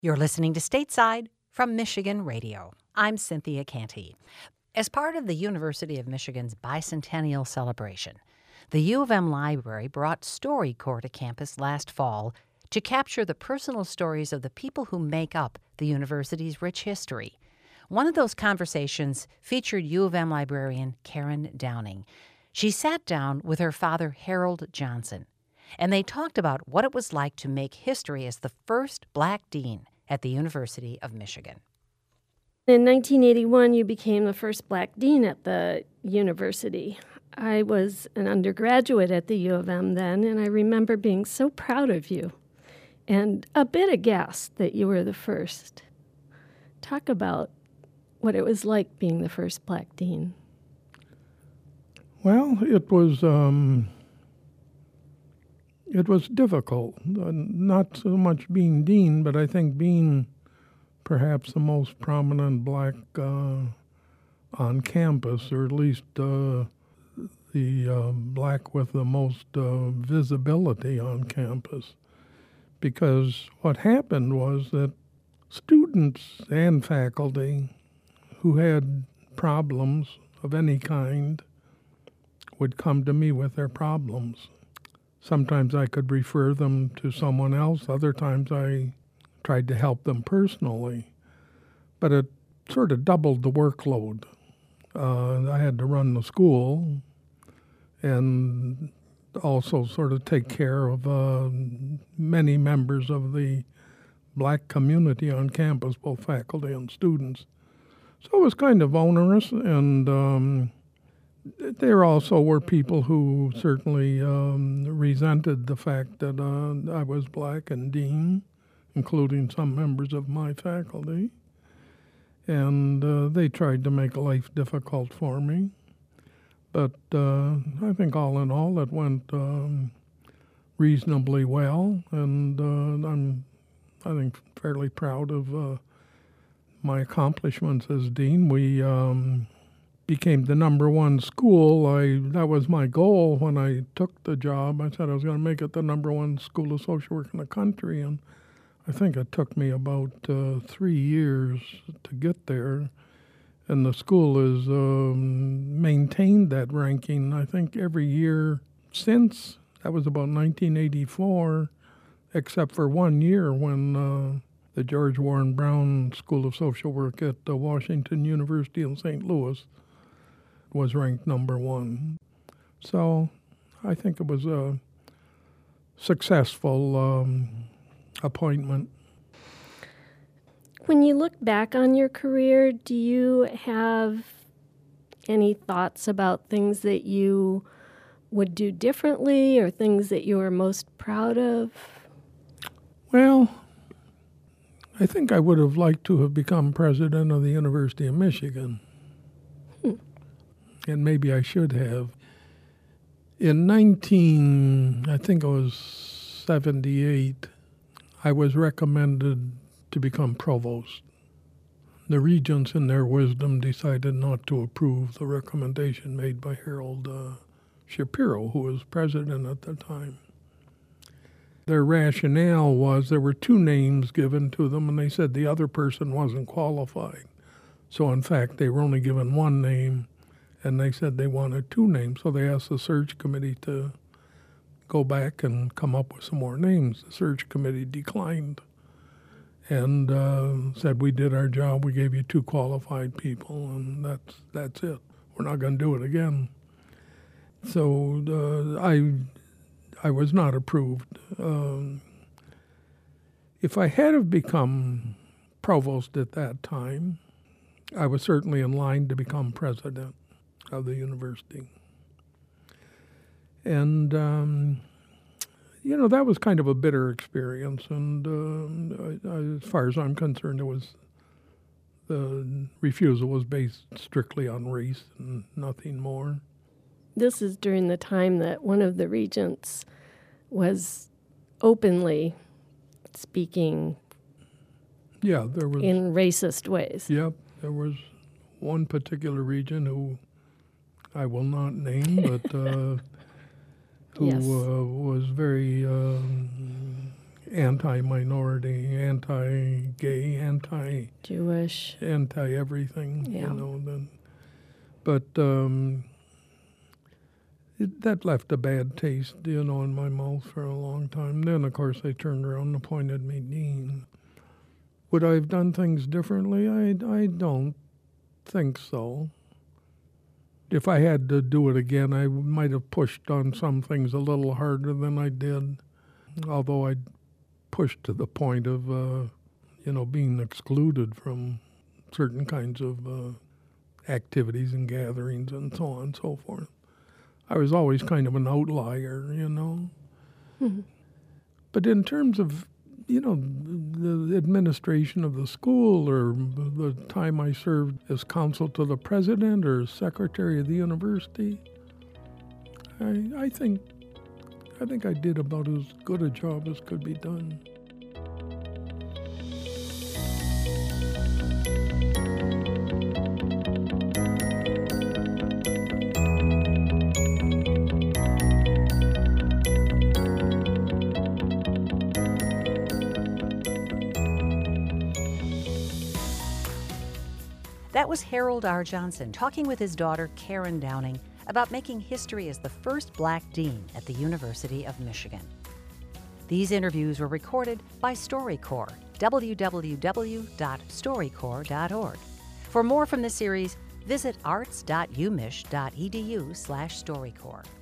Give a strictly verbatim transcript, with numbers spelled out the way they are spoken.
You're listening to Stateside from Michigan Radio. I'm Cynthia Canty. As part of the University of Michigan's bicentennial celebration, the U of M Library brought StoryCorps to campus last fall to capture the personal stories of the people who make up the university's rich history. One of those conversations featured U of M librarian Karen Downing. She sat down with her father, Harold Johnson, and they talked about what it was like to make history as the first black dean at the University of Michigan. In nineteen eighty-one, you became the first black dean at the university. I was an undergraduate at the U of M then, and I remember being so proud of you and a bit aghast that you were the first. Talk about what it was like being the first black dean. Well, it was um, it was difficult. Uh, not so much being dean, but I think being perhaps the most prominent black uh, on campus, or at least uh, the uh, black with the most uh, visibility on campus. Because what happened was that students and faculty who had problems of any kind would come to me with their problems. Sometimes I could refer them to someone else. Other times I tried to help them personally. But it sort of doubled the workload. Uh, I had to run the school and also sort of take care of uh, many members of the black community on campus, both faculty and students. So it was kind of onerous, and um, there also were people who certainly um, resented the fact that uh, I was black and dean, including some members of my faculty. And uh, they tried to make life difficult for me. But uh, I think all in all it went um, reasonably well, and uh, I'm, I think, fairly proud of uh, my accomplishments as dean. We um, became the number one school. I that was my goal when I took the job. I said I was going to make it the number one school of social work in the country, and I think it took me about uh, three years to get there. And the school has um, maintained that ranking, I think, every year since. That was about nineteen eighty-four, except for one year when uh, the George Warren Brown School of Social Work at uh, Washington University in Saint Louis was ranked number one. So I think it was a successful um, appointment. When you look back on your career, do you have any thoughts about things that you would do differently or things that you are most proud of? Well, I think I would have liked to have become president of the University of Michigan. Hmm. And maybe I should have. In nineteen, I think it was seventy-eight, I was recommended to become provost. The regents, in their wisdom, decided not to approve the recommendation made by Harold uh, Shapiro, who was president at the time. Their rationale was there were two names given to them, and they said the other person wasn't qualified. So, in fact, they were only given one name, and they said they wanted two names. So they asked the search committee to go back and come up with some more names. The search committee declined and uh, said, we did our job, we gave you two qualified people, and that's that's it. We're not going to do it again. So uh, I I was not approved. Um, if I had have become provost at that time, I was certainly in line to become president of the university. And um, you know, that was kind of a bitter experience, and uh, I, I, as far as I'm concerned, it was the refusal was based strictly on race and nothing more. This is during the time that one of the regents was openly speaking yeah, there was, in racist ways. Yep, there was one particular regent who I will not name, but uh, who yes. uh, was very um, anti-minority, anti-gay, anti Jewish, anti-everything. Yeah. You know. Then, but um, it, that left a bad taste, you know, in my mouth for a long time. Then, of course, they turned around and appointed me dean. Would I have done things differently? I, I don't think so. If I had to do it again, I might have pushed on some things a little harder than I did, although I pushed to the point of, uh, you know, being excluded from certain kinds of uh, activities and gatherings and so on and so forth. I was always kind of an outlier, you know. Mhm. But in terms of, you know, the administration of the school, or the time I served as counsel to the president or secretary of the university, I, I think I think I did about as good a job as could be done. That was Harold R. Johnson talking with his daughter, Karen Downing, about making history as the first black dean at the University of Michigan. These interviews were recorded by StoryCorps, w w w dot storycorps dot org. For more from this series, visit arts dot u mich dot e d u slash StoryCorps.